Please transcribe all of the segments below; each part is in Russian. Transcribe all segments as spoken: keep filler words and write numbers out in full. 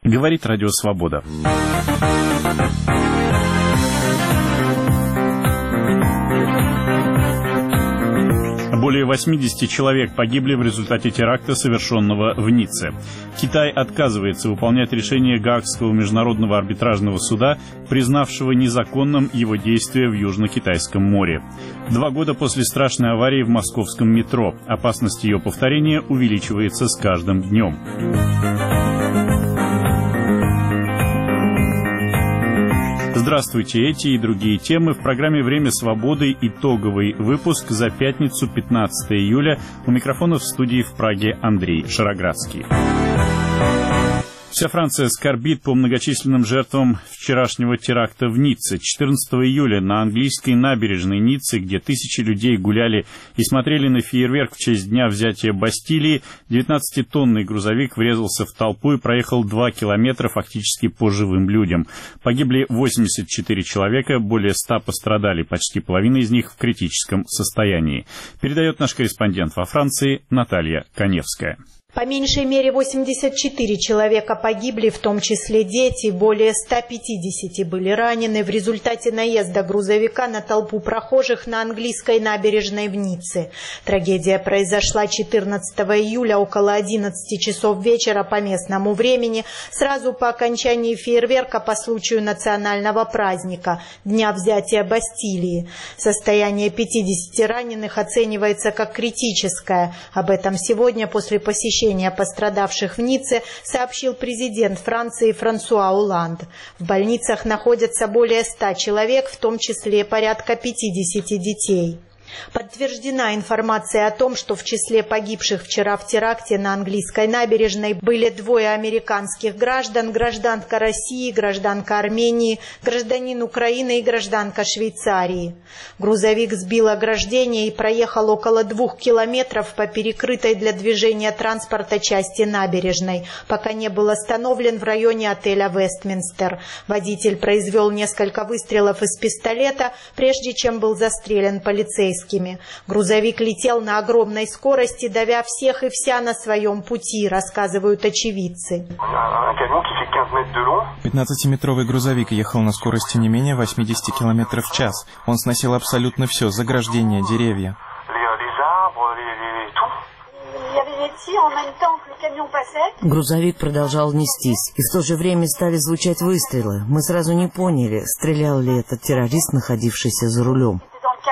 Говорит Радио Свобода. Более восьмидесяти человек погибли в результате теракта, совершенного в Ницце. Китай отказывается выполнять решение Гаагского международного арбитражного суда, признавшего незаконным его действия в Южно-Китайском море. Два года после страшной аварии в московском метро. Опасность ее повторения увеличивается с каждым днем. Здравствуйте, эти и другие темы в программе «Время свободы». Итоговый выпуск за пятницу, пятнадцатое июля. У микрофона в студии в Праге Андрей Шароградский. Вся Франция скорбит по многочисленным жертвам вчерашнего теракта в Ницце. четырнадцатого июля на английской набережной Ниццы, где тысячи людей гуляли и смотрели на фейерверк в честь дня взятия Бастилии, девятнадцатитонный грузовик врезался в толпу и проехал два километра фактически по живым людям. Погибли восемьдесят четыре человека, более ста пострадали, почти половина из них в критическом состоянии. Передает наш корреспондент во Франции Наталья Коневская. По меньшей мере восемьдесят четыре человека погибли, в том числе дети, более ста пятидесяти были ранены в результате наезда грузовика на толпу прохожих на английской набережной в Ницце. Трагедия произошла четырнадцатого июля около одиннадцати часов вечера по местному времени, сразу по окончании фейерверка по случаю национального праздника – Дня взятия Бастилии. Состояние пятидесяти раненых оценивается как критическое. Об этом сегодня после посещения пострадавших в Ницце сообщил президент Франции Франсуа Олланд. В больницах находятся более ста человек, в том числе порядка пятидесяти детей. Подтверждена информация о том, что в числе погибших вчера в теракте на английской набережной были двое американских граждан, гражданка России, гражданка Армении, гражданин Украины и гражданка Швейцарии. Грузовик сбил ограждение и проехал около двух километров по перекрытой для движения транспорта части набережной, пока не был остановлен в районе отеля «Вестминстер». Водитель произвел несколько выстрелов из пистолета, прежде чем был застрелен полицейским. Грузовик летел на огромной скорости, давя всех и вся на своем пути, рассказывают очевидцы. пятнадцатиметровый грузовик ехал на скорости не менее восьмидесяти километров в час. Он сносил абсолютно все: заграждения, деревья. Грузовик продолжал нестись, и в то же время стали звучать выстрелы. Мы сразу не поняли, стрелял ли этот террорист, находившийся за рулем.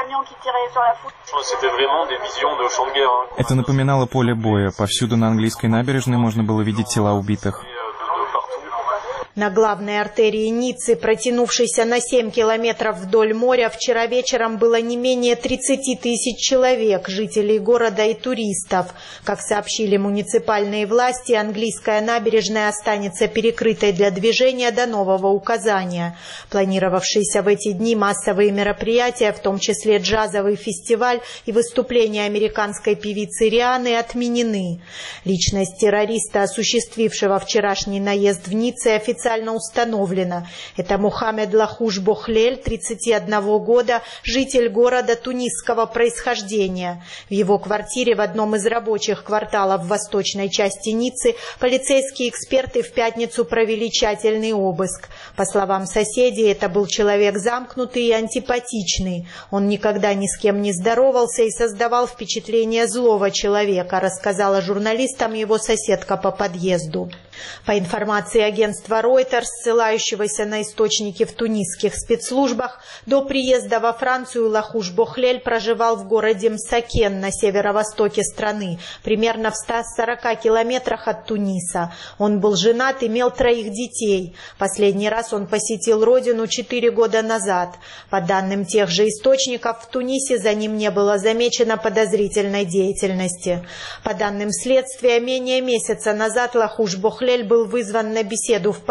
Это напоминало поле боя. Повсюду на английской набережной можно было видеть тела убитых. На главной артерии Ниццы, протянувшейся на семь километров вдоль моря, вчера вечером было не менее тридцати тысяч человек, жителей города и туристов. Как сообщили муниципальные власти, английская набережная останется перекрытой для движения до нового указания. Планировавшиеся в эти дни массовые мероприятия, в том числе джазовый фестиваль и выступления американской певицы Рианы, отменены. Личность террориста, осуществившего вчерашний наезд в Ницце, официально установлено. Это Мухаммед Лахуш Бохлель, тридцати одного года, житель города тунисского происхождения. В его квартире в одном из рабочих кварталов в восточной части Ниццы полицейские эксперты в пятницу провели тщательный обыск. По словам соседей, это был человек замкнутый и антипатичный. Он никогда ни с кем не здоровался и создавал впечатление злого человека, рассказала журналистам его соседка по подъезду. По информации агентства Reuters, ссылающегося на источники в тунисских спецслужбах, до приезда во Францию Лахуш Бохлель проживал в городе Мсакен на северо-востоке страны, примерно в ста сорока километрах от Туниса. Он был женат, имел троих детей. Последний раз он посетил родину четыре года назад. По данным тех же источников, в Тунисе за ним не было замечено подозрительной деятельности. По данным следствия, менее месяца назад Лахуш Бохлель был вызван на беседу в полицию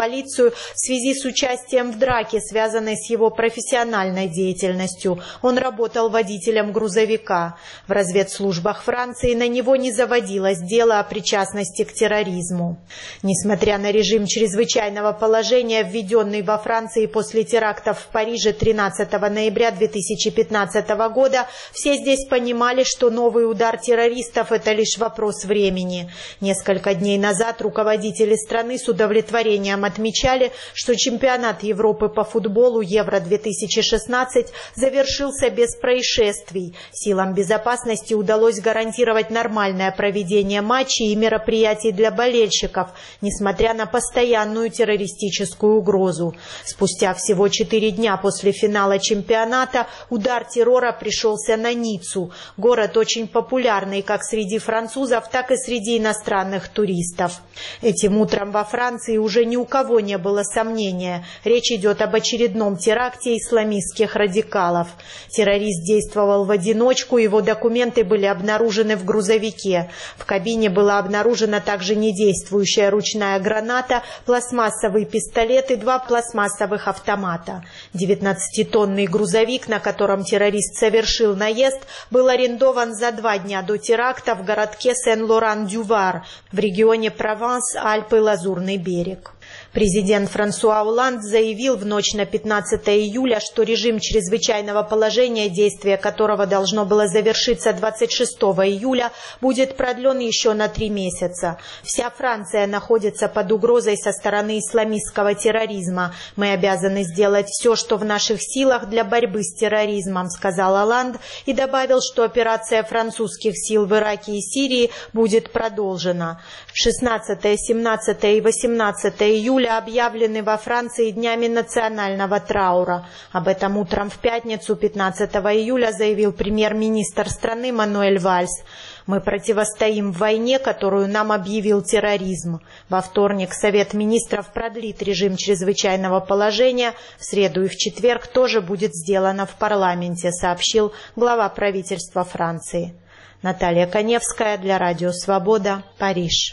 полицию в связи с участием в драке, связанной с его профессиональной деятельностью. Он работал водителем грузовика. В разведслужбах Франции на него не заводилось дело о причастности к терроризму. Несмотря на режим чрезвычайного положения, введенный во Франции после терактов в Париже тринадцатого ноября две тысячи пятнадцатого года, все здесь понимали, что новый удар террористов – это лишь вопрос времени. Несколько дней назад руководители страны с удовлетворением отмечали, что чемпионат Европы по футболу Евро две тысячи шестнадцать завершился без происшествий. Силам безопасности удалось гарантировать нормальное проведение матчей и мероприятий для болельщиков, несмотря на постоянную террористическую угрозу. Спустя всего четыре дня после финала чемпионата удар террора пришелся на Ниццу. Город очень популярный как среди французов, так и среди иностранных туристов. Этим утром во Франции уже ни у кого не было сомнения. Речь идет об очередном теракте исламистских радикалов. Террорист действовал в одиночку, его документы были обнаружены в грузовике. В кабине была обнаружена также недействующая ручная граната, пластмассовый пистолет и два пластмассовых автомата. девятнадцатитонный грузовик, на котором террорист совершил наезд, был арендован за два дня до теракта в городке Сен-Лоран-Дю-Вар в регионе Прованс, Альпы, Лазурный берег. Президент Франсуа Олланд заявил в ночь на пятнадцатое июля, что режим чрезвычайного положения, действие которого должно было завершиться двадцать шестого июля, будет продлен еще на три месяца. Вся Франция находится под угрозой со стороны исламистского терроризма. Мы обязаны сделать все, что в наших силах для борьбы с терроризмом, сказал Олланд, и добавил, что операция французских сил в Ираке и Сирии будет продолжена. шестнадцатое, семнадцатое и восемнадцатое июля объявлены во Франции днями национального траура. Об этом утром в пятницу, пятнадцатого июля, заявил премьер-министр страны Мануэль Вальс. Мы противостоим войне, которую нам объявил терроризм. Во вторник Совет министров продлит режим чрезвычайного положения. В среду и в четверг тоже будет сделано в парламенте, сообщил глава правительства Франции. Наталья Коневская для Радио Свобода, Париж.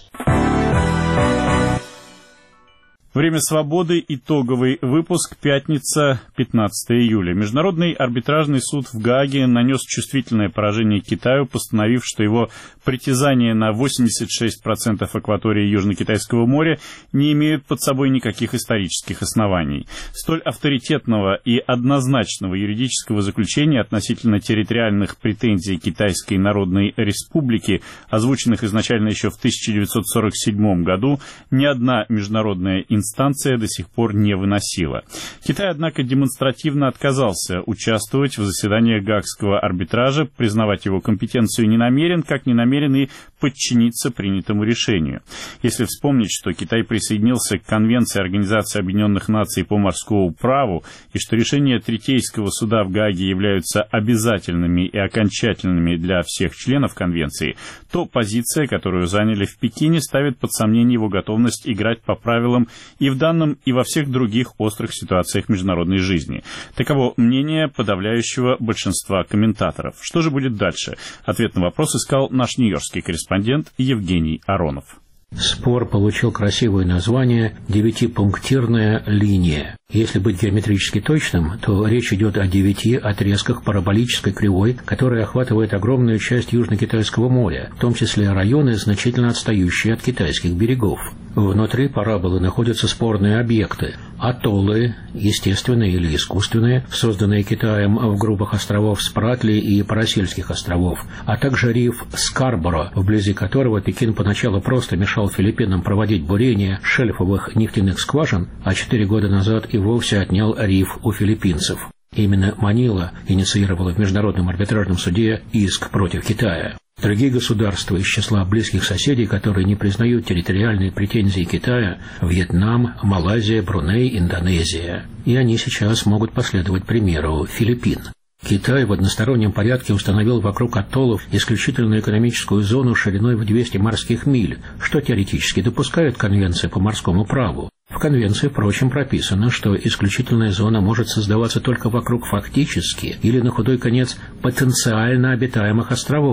Время свободы. Итоговый выпуск. Пятница, пятнадцатое июля. Международный арбитражный суд в Гааге нанес чувствительное поражение Китаю, постановив, что его притязания на восемьдесят шесть процентов акватории Южно-Китайского моря не имеют под собой никаких исторических оснований. Столь авторитетного и однозначного юридического заключения относительно территориальных претензий Китайской Народной Республики, озвученных изначально еще в тысяча девятьсот сорок седьмом году, ни одна международная инстанция Инстанция до сих пор не выносила. Китай, однако, демонстративно отказался участвовать в заседаниях Гаагского арбитража, признавать его компетенцию не намерен, как не намерен и подчиниться принятому решению. Если вспомнить, что Китай присоединился к Конвенции Организации Объединенных Наций по морскому праву и что решения Третейского суда в Гааге являются обязательными и окончательными для всех членов Конвенции, то позиция, которую заняли в Пекине, ставит под сомнение его готовность играть по правилам и в данном, и во всех других острых ситуациях международной жизни. Таково мнение подавляющего большинства комментаторов. Что же будет дальше? Ответ на вопрос искал наш нью-йоркский корреспондент Евгений Аронов. Спор получил красивое название «девятипунктирная линия». Если быть геометрически точным, то речь идет о девяти отрезках параболической кривой, которая охватывает огромную часть Южно-Китайского моря, в том числе районы, значительно отстающие от китайских берегов. Внутри параболы находятся спорные объекты – атоллы, естественные или искусственные, созданные Китаем в группах островов Спратли и Парасельских островов, а также риф Скарборо, вблизи которого Пекин поначалу просто мешал Филиппинам проводить бурение шельфовых нефтяных скважин, а четыре года назад и вовсе отнял риф у филиппинцев. Именно Манила инициировала в Международном арбитражном суде иск против Китая. Другие государства из числа близких соседей, которые не признают территориальные претензии Китая – Вьетнам, Малайзия, Бруней, Индонезия. И они сейчас могут последовать примеру Филиппин. Китай в одностороннем порядке установил вокруг атоллов исключительную экономическую зону шириной в двести морских миль, что теоретически допускает Конвенция по морскому праву. В Конвенции, впрочем, прописано, что исключительная зона может создаваться только вокруг фактически или на худой конец потенциально обитаемых островов.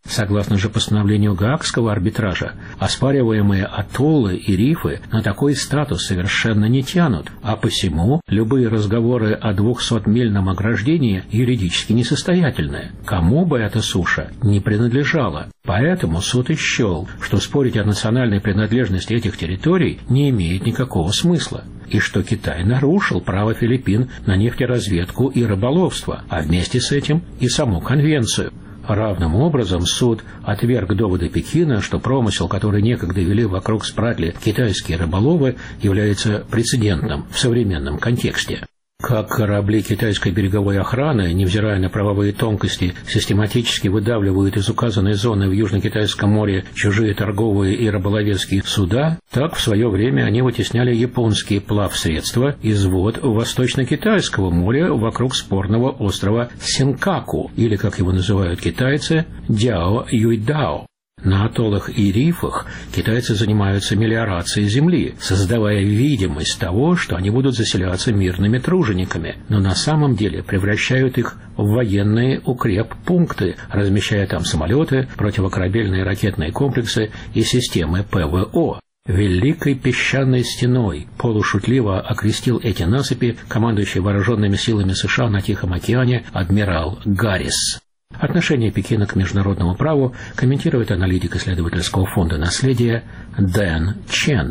Согласно же постановлению Гаагского арбитража, оспариваемые атоллы и рифы на такой статус совершенно не тянут, а посему любые разговоры о двухсотмильном ограждении юридически несостоятельны, кому бы эта суша не принадлежала. Поэтому суд и счел, что спорить о национальной принадлежности этих территорий не имеет никакого смысла, и что Китай нарушил право Филиппин на нефтеразведку и рыболовство, а вместе с этим и саму конвенцию. Равным образом суд отверг доводы Пекина, что промысел, который некогда вели вокруг Спратли китайские рыболовы, является прецедентным в современном контексте. Как корабли китайской береговой охраны, невзирая на правовые тонкости, систематически выдавливают из указанной зоны в Южно-Китайском море чужие торговые и рыболовецкие суда, так в свое время они вытесняли японские плавсредства из вод Восточно-Китайского моря вокруг спорного острова Сенкаку, или, как его называют китайцы, Дяо-Юйдао. На атоллах и рифах китайцы занимаются мелиорацией земли, создавая видимость того, что они будут заселяться мирными тружениками, но на самом деле превращают их в военные укреппункты, размещая там самолеты, противокорабельные ракетные комплексы и системы ПВО. «Великой песчаной стеной» полушутливо окрестил эти насыпи командующий вооруженными силами США на Тихом океане адмирал Гаррис. Отношение Пекина к международному праву комментирует аналитик исследовательского фонда наследия Дэн Чен.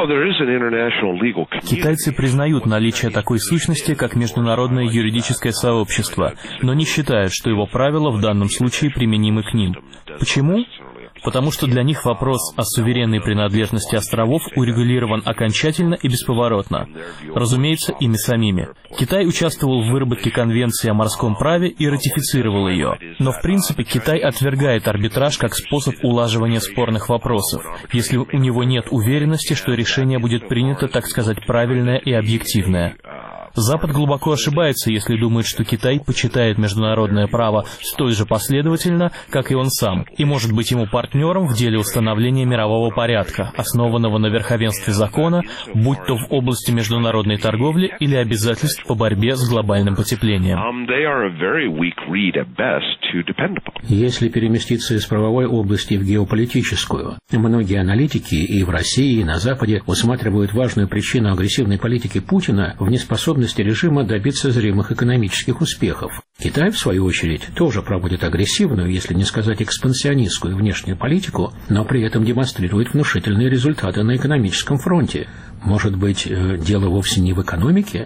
Китайцы признают наличие такой сущности, как международное юридическое сообщество, но не считают, что его правила в данном случае применимы к ним. Почему? Потому что для них вопрос о суверенной принадлежности островов урегулирован окончательно и бесповоротно. Разумеется, ими самими. Китай участвовал в выработке Конвенции о морском праве и ратифицировал ее. Но в принципе Китай отвергает арбитраж как способ улаживания спорных вопросов, если у него нет уверенности, что решение будет принято, так сказать, правильное и объективное. Запад глубоко ошибается, если думает, что Китай почитает международное право столь же последовательно, как и он сам, и может быть ему партнером в деле установления мирового порядка, основанного на верховенстве закона, будь то в области международной торговли или обязательств по борьбе с глобальным потеплением. Если переместиться из правовой области в геополитическую, многие аналитики и в России, и на Западе усматривают важную причину агрессивной политики Путина в неспособности режима добиться зримых экономических успехов. Китай, в свою очередь, тоже проводит агрессивную, если не сказать экспансионистскую внешнюю политику, но при этом демонстрирует внушительные результаты на экономическом фронте. Может быть, дело вовсе не в экономике?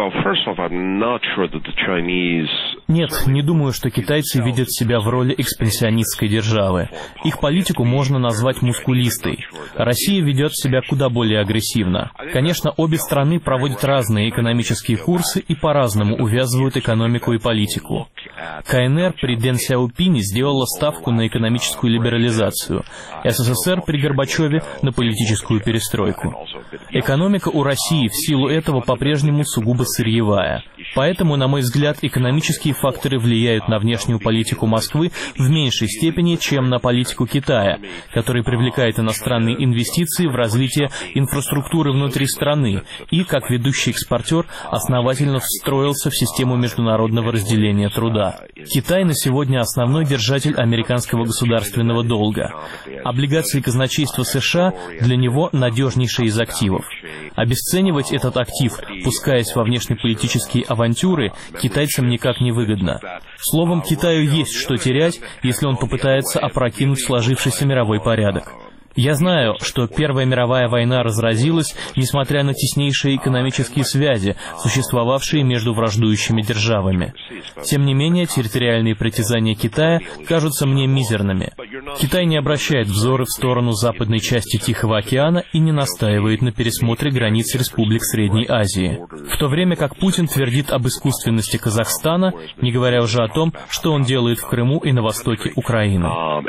Нет, не думаю, что китайцы видят себя в роли экспансионистской державы. Их политику можно назвать мускулистой. Россия ведет себя куда более агрессивно. Конечно, обе страны проводят разные экономические курсы и по-разному увязывают экономику и политику. КНР при Дэн Сяопине сделала ставку на экономическую либерализацию, СССР при Горбачеве на политическую перестройку. Экономика у России в силу этого по-прежнему сугубо сырьевая. Поэтому, на мой взгляд, экономические факторы влияют на внешнюю политику Москвы в меньшей степени, чем на политику Китая, который привлекает иностранные инвестиции в развитие инфраструктуры внутри страны и, как ведущий экспортер, основательно встроился в систему международного разделения труда. Китай на сегодня основной держатель американского государственного долга. Облигации казначейства США для него надежнейшие из активов. Обесценивать этот актив, пускаясь во внешнеполитические авантюры, китайцам никак не выгодно. Словом, Китаю есть что терять, если он попытается опрокинуть сложившийся мировой порядок. Я знаю, что Первая мировая война разразилась, несмотря на теснейшие экономические связи, существовавшие между враждующими державами. Тем не менее, территориальные притязания Китая кажутся мне мизерными. Китай не обращает взоры в сторону западной части Тихого океана и не настаивает на пересмотре границ республик Средней Азии. В то время как Путин твердит об искусственности Казахстана, не говоря уже о том, что он делает в Крыму и на востоке Украины.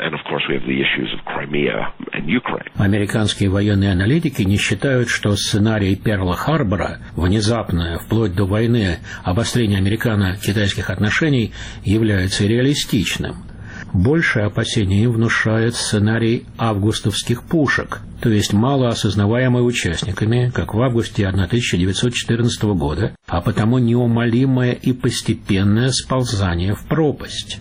Американские военные аналитики не считают, что сценарий Перл-Харбора, внезапное, вплоть до войны, обострение американо-китайских отношений, является реалистичным. Большее опасение им внушает сценарий августовских пушек, то есть мало осознаваемый участниками, как в августе тысяча девятьсот четырнадцатого года, а потому неумолимое и постепенное сползание в пропасть.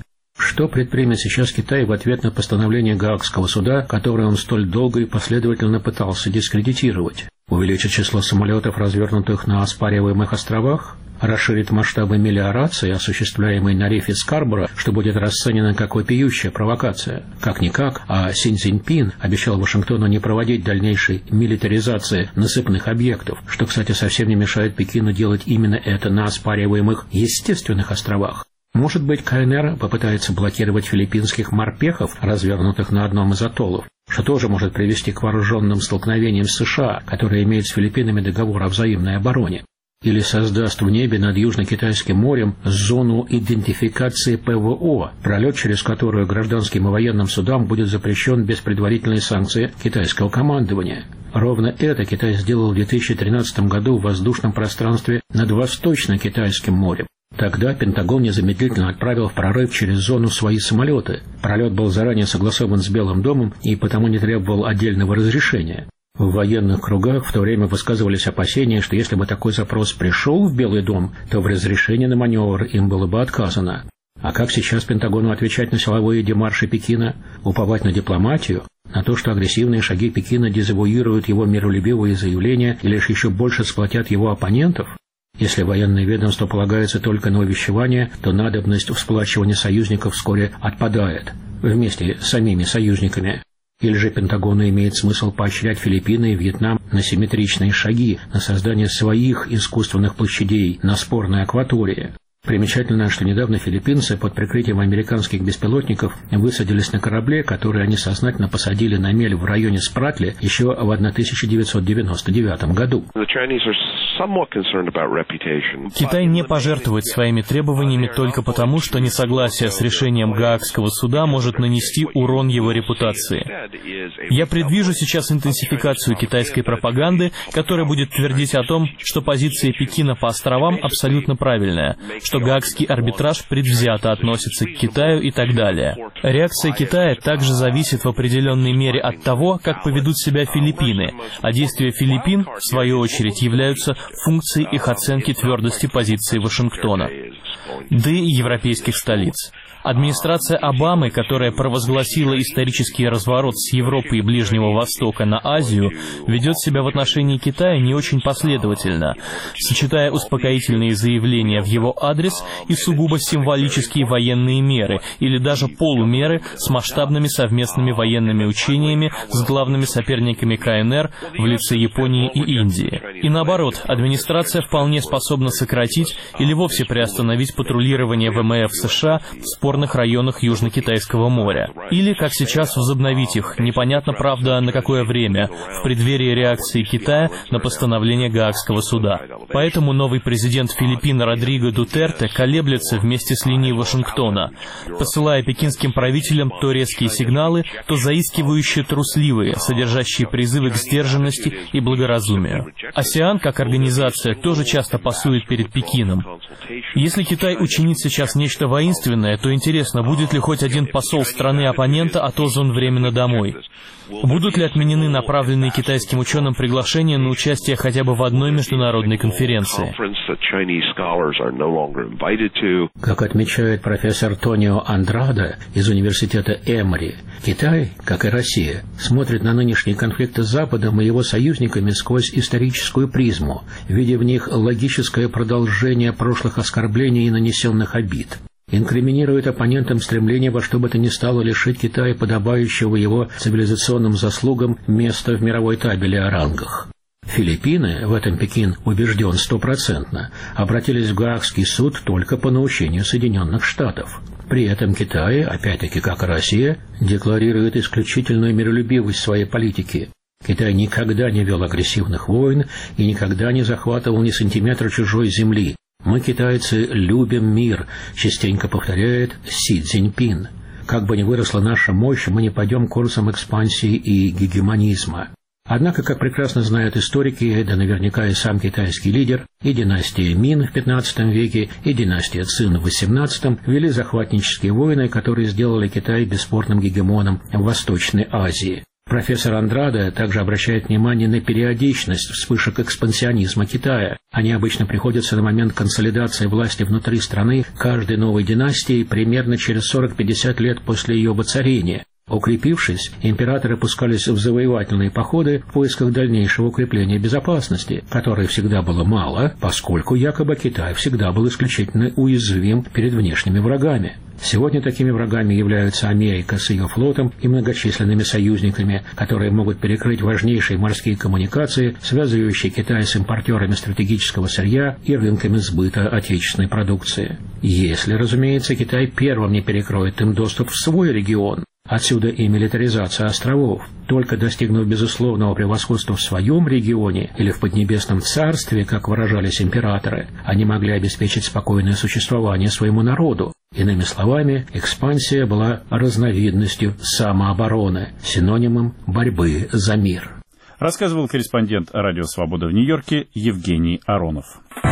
Что предпримет сейчас Китай в ответ на постановление Гаагского суда, которое он столь долго и последовательно пытался дискредитировать? Увеличит число самолетов, развернутых на оспариваемых островах? Расширит масштабы мелиорации, осуществляемой на рифе Скарборо, что будет расценено как вопиющая провокация. Как-никак, а Си Цзиньпин обещал Вашингтону не проводить дальнейшей милитаризации насыпных объектов, что, кстати, совсем не мешает Пекину делать именно это на оспариваемых естественных островах. Может быть, КНР попытается блокировать филиппинских морпехов, развернутых на одном из атоллов, что тоже может привести к вооруженным столкновениям с США, которые имеют с Филиппинами договор о взаимной обороне. Или создаст в небе над Южно-Китайским морем зону идентификации ПВО, пролет через которую гражданским и военным судам будет запрещен без предварительной санкции китайского командования. Ровно это Китай сделал в две тысячи тринадцатом году в воздушном пространстве над Восточно-Китайским морем. Тогда Пентагон незамедлительно отправил в прорыв через зону свои самолеты. Пролет был заранее согласован с Белым домом и потому не требовал отдельного разрешения. В военных кругах в то время высказывались опасения, что если бы такой запрос пришел в Белый дом, то в разрешении на маневр им было бы отказано. А как сейчас Пентагону отвечать на силовые демарши Пекина? Уповать на дипломатию? На то, что агрессивные шаги Пекина дезавуируют его миролюбивые заявления и лишь еще больше сплотят его оппонентов? Если военное ведомство полагается только на увещевание, то надобность в сплачивании союзников вскоре отпадает, вместе с самими союзниками. Или же Пентагону имеет смысл поощрять Филиппины и Вьетнам на симметричные шаги, на создание своих искусственных площадей на спорной акватории. Примечательно, что недавно филиппинцы под прикрытием американских беспилотников высадились на корабле, который они сознательно посадили на мель в районе Спратли еще в тысяча девятьсот девяносто девятом году. Китай не пожертвует своими требованиями только потому, что несогласие с решением Гаагского суда может нанести урон его репутации. Я предвижу сейчас интенсификацию китайской пропаганды, которая будет твердить о том, что позиция Пекина по островам абсолютно правильная, что Гаагский арбитраж предвзято относится к Китаю и так далее. Реакция Китая также зависит в определенной мере от того, как поведут себя Филиппины, а действия Филиппин, в свою очередь, являются функцией их оценки твердости позиции Вашингтона, да и европейских столиц. Администрация Обамы, которая провозгласила исторический разворот с Европы и Ближнего Востока на Азию, ведет себя в отношении Китая не очень последовательно, сочетая успокоительные заявления в его адрес и сугубо символические военные меры или даже полумеры с масштабными совместными военными учениями с главными соперниками КНР в лице Японии и Индии. И наоборот, администрация вполне способна сократить или вовсе приостановить патрулирование ВМФ США в спорных районах Южно-Китайского моря. Или, как сейчас, возобновить их, непонятно, правда, на какое время, в преддверии реакции Китая на постановление Гаагского суда. Поэтому новый президент Филиппин Родриго Дутерте колеблется вместе с линией Вашингтона, посылая пекинским правителям то резкие сигналы, то заискивающие трусливые, содержащие призывы к сдержанности и благоразумию. АСЕАН, как организация, тоже часто пасует перед Пекином. Если Китай учинит сейчас нечто воинственное, то интересно, будет ли хоть один посол страны-оппонента отозван временно домой? Будут ли отменены направленные китайским ученым приглашения на участие хотя бы в одной международной конференции? Как отмечает профессор Тонио Андраде из университета Эмори, Китай, как и Россия, смотрит на нынешние конфликты с Западом и его союзниками сквозь историческую призму, видя в них логическое продолжение прошлых оскорблений и нанесенных обид. Инкриминирует оппонентам стремление во что бы то ни стало лишить Китая подобающего его цивилизационным заслугам места в мировой табели о рангах. Филиппины, в этом Пекин убежден стопроцентно, обратились в Гаагский суд только по наущению Соединенных Штатов. При этом Китай, опять-таки как и Россия, декларирует исключительную миролюбивость своей политики. Китай никогда не вел агрессивных войн и никогда не захватывал ни сантиметра чужой земли. «Мы, китайцы, любим мир», частенько повторяет Си Цзиньпин. Как бы ни выросла наша мощь, мы не пойдем курсом экспансии и гегемонизма. Однако, как прекрасно знают историки, да наверняка и сам китайский лидер, и династия Мин в пятнадцатом веке, и династия Цин в восемнадцатом вели захватнические войны, которые сделали Китай бесспорным гегемоном в Восточной Азии. Профессор Андраде также обращает внимание на периодичность вспышек экспансионизма Китая. Они обычно приходятся на момент консолидации власти внутри страны каждой новой династии примерно через сорок-пятьдесят лет после ее воцарения. Укрепившись, императоры пускались в завоевательные походы в поисках дальнейшего укрепления безопасности, которой всегда было мало, поскольку якобы Китай всегда был исключительно уязвим перед внешними врагами. Сегодня такими врагами являются Америка с ее флотом и многочисленными союзниками, которые могут перекрыть важнейшие морские коммуникации, связывающие Китай с импортерами стратегического сырья и рынками сбыта отечественной продукции. Если, разумеется, Китай первым не перекроет им доступ в свой регион. Отсюда и милитаризация островов. Только достигнув безусловного превосходства в своем регионе или в Поднебесном царстве, как выражались императоры, они могли обеспечить спокойное существование своему народу. Иными словами, экспансия была разновидностью самообороны, синонимом борьбы за мир. Рассказывал корреспондент «Радио Свобода» в Нью-Йорке Евгений Аронов.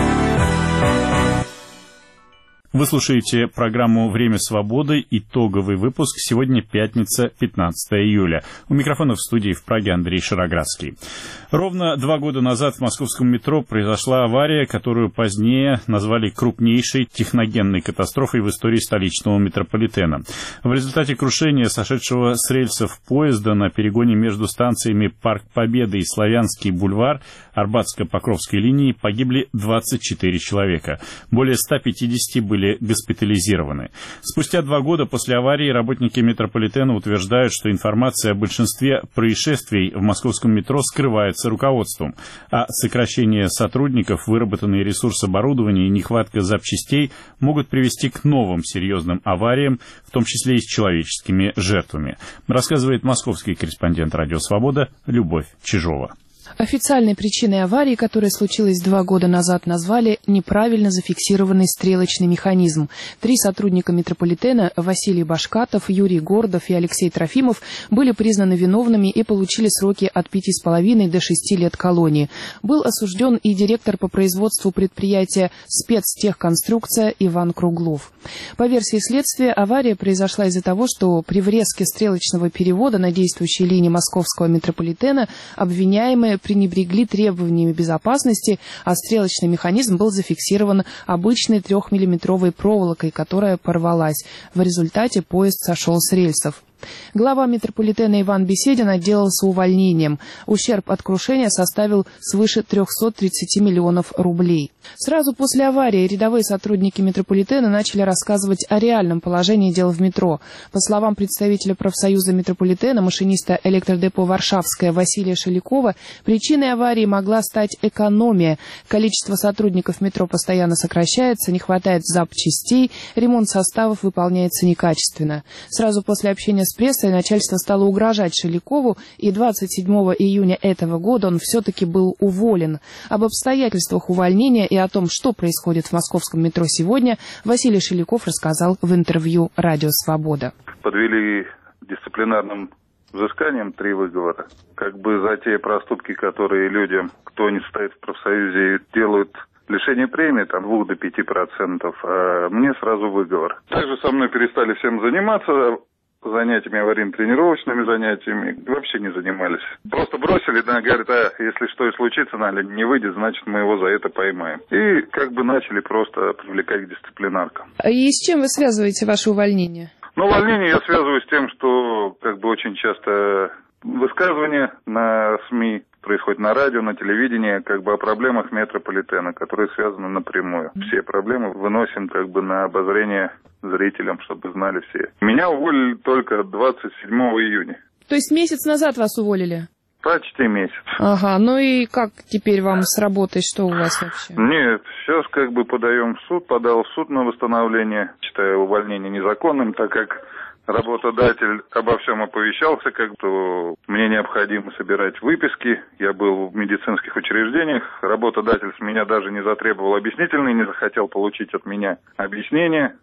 Вы слушаете программу «Время свободы», итоговый выпуск. Сегодня пятница, пятнадцатое июля. У микрофона в студии в Праге Андрей Шароградский. Ровно два года назад в московском метро произошла авария, которую позднее назвали крупнейшей техногенной катастрофой в истории столичного метрополитена. В результате крушения сошедшего с рельсов поезда на перегоне между станциями Парк Победы и Славянский бульвар Арбатско-Покровской линии погибли двадцать четыре человека. Более ста пятидесяти были госпитализированы. Спустя два года после аварии работники метрополитена утверждают, что информация о большинстве происшествий в московском метро скрывается руководством, а сокращение сотрудников, выработанный ресурс оборудования и нехватка запчастей могут привести к новым серьезным авариям, в том числе и с человеческими жертвами, рассказывает московский корреспондент «Радио Свобода» Любовь Чижова. Официальной причиной аварии, которая случилась два года назад, назвали неправильно зафиксированный стрелочный механизм. Три сотрудника метрополитена, Василий Башкатов, Юрий Гордов и Алексей Трофимов, были признаны виновными и получили сроки от пяти с половиной до шести лет колонии. Был осужден и директор по производству предприятия «Спецтехконструкция» Иван Круглов. По версии следствия, авария произошла из-за того, что при врезке стрелочного перевода на действующей линии московского метрополитена обвиняемые пренебрегли требованиями безопасности, а стрелочный механизм был зафиксирован обычной трехмиллиметровой проволокой, которая порвалась. В результате поезд сошел с рельсов. Глава метрополитена Иван Беседин отделался увольнением. Ущерб от крушения составил свыше трехсот тридцати миллионов рублей. Сразу после аварии рядовые сотрудники метрополитена начали рассказывать о реальном положении дел в метро. По словам представителя профсоюза метрополитена, машиниста электродепо «Варшавская» Василия Шелякова, причиной аварии могла стать экономия. Количество сотрудников метро постоянно сокращается, не хватает запчастей, ремонт составов выполняется некачественно. Сразу после общения с прессой начальство стало угрожать Шелякову, и двадцать седьмого июня этого года он все-таки был уволен. Об обстоятельствах увольнения и о том, что происходит в московском метро сегодня, Василий Шеляков рассказал в интервью «Радио Свобода». Подвели дисциплинарным взысканием три выговора. Как бы за те проступки, которые людям, кто не стоит в профсоюзе, делают лишение премии от двух до пяти процентов, а мне сразу выговор. Также со мной перестали всем заниматься, занятиями аварийно-тренировочными занятиями, вообще не занимались. Просто бросили, да, говорят, а если что и случится, Наля не выйдет, значит мы его за это поймаем. И как бы начали просто привлекать к дисциплинаркам. И с чем вы связываете ваше увольнение? Ну, увольнение я связываю с тем, что как бы очень часто высказывания на СМИ происходит на радио, на телевидении, как бы о проблемах метрополитена, которые связаны напрямую. Все проблемы выносим как бы на обозрение зрителям, чтобы знали все. Меня уволили только двадцать седьмого июня. То есть месяц назад вас уволили? Почти месяц. Ага, ну и как теперь вам с работой, что у вас вообще? Нет, сейчас как бы подаем в суд, подал в суд на восстановление, считаю увольнение незаконным, так как работодатель обо всем оповещался, как бы мне необходимо собирать выписки. Я был в медицинских учреждениях. Работодатель с меня даже не затребовал объяснительные, не захотел получить от меня объяснение.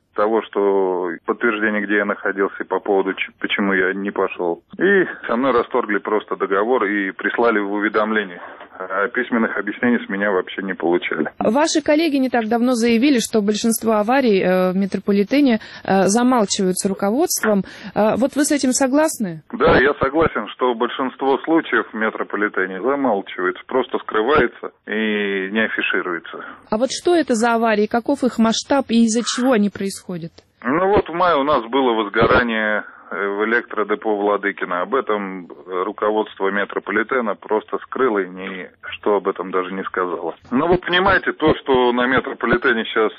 того, что подтверждение, где я находился, и по поводу, почему я не пошел. И со мной расторгли просто договор и прислали в уведомление. А письменных объяснений с меня вообще не получали. Ваши коллеги не так давно заявили, что большинство аварий э, в метрополитене э, замалчиваются руководством. Э, вот вы с этим согласны? Да, я согласен, что большинство случаев в метрополитене замалчивается, просто скрывается и не афишируется. А вот что это за аварии, каков их масштаб и из-за чего они происходят? Ну вот в мае у нас было возгорание в электродепо Владыкино. Об этом руководство метрополитена просто скрыло и ничто об этом даже не сказало. Но вы понимаете, то, что на метрополитене сейчас